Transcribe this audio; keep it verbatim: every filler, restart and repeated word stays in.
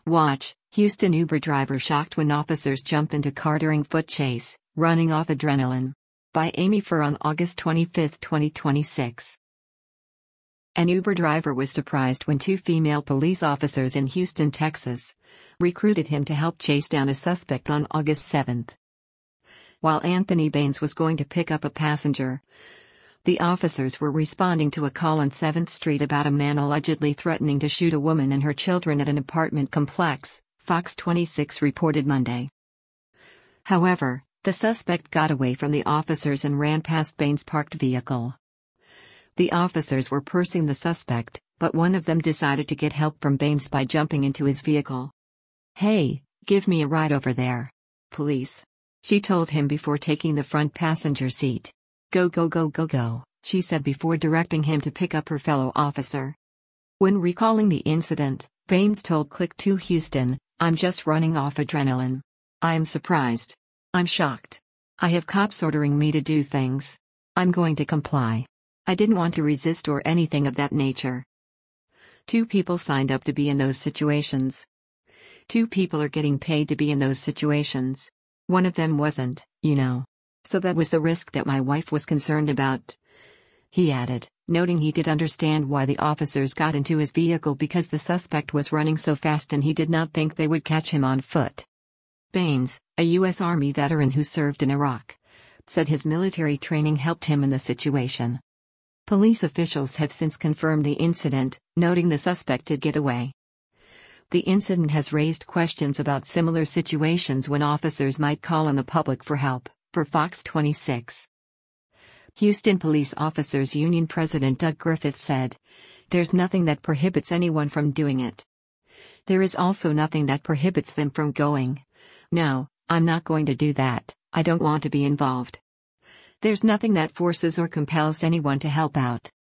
Watch, Houston Uber driver shocked when officers jump into car during foot chase, running off adrenaline. By Amy Furr on August twenty-fifth, twenty twenty-six. An Uber driver was surprised when two female police officers in Houston, Texas, recruited him to help chase down a suspect on August seventh. While Anthony Baines was going to pick up a passenger, the officers were responding to a call on seventh Street about a man allegedly threatening to shoot a woman and her children at an apartment complex, Fox twenty-six reported Monday. However, the suspect got away from the officers and ran past Baines' parked vehicle. The officers were pursuing the suspect, but one of them decided to get help from Baines by jumping into his vehicle. "Hey, give me a ride over there. Police," she told him before taking the front passenger seat. "Go go go go go," she said before directing him to pick up her fellow officer. When recalling the incident, Baines told Click two Houston, "I'm just running off adrenaline. I am surprised. I'm shocked. I have cops ordering me to do things. I'm going to comply. I didn't want to resist or anything of that nature." Two people signed up to be in those situations. Two people are getting paid to be in those situations. One of them wasn't, you know. So that was the risk that my wife was concerned about. He added, noting he did understand why the officers got into his vehicle because the suspect was running so fast and he did not think they would catch him on foot. Baines, a U S Army veteran who served in Iraq, said his military training helped him in the situation. Police officials have since confirmed the incident, noting the suspect did get away. The incident has raised questions about similar situations when officers might call on the public for help, for Fox twenty-six. Houston Police Officers Union President Doug Griffith said, "There's nothing that prohibits anyone from doing it. There is also nothing that prohibits them from going. No, I'm not going to do that. I don't want to be involved. There's nothing that forces or compels anyone to help out."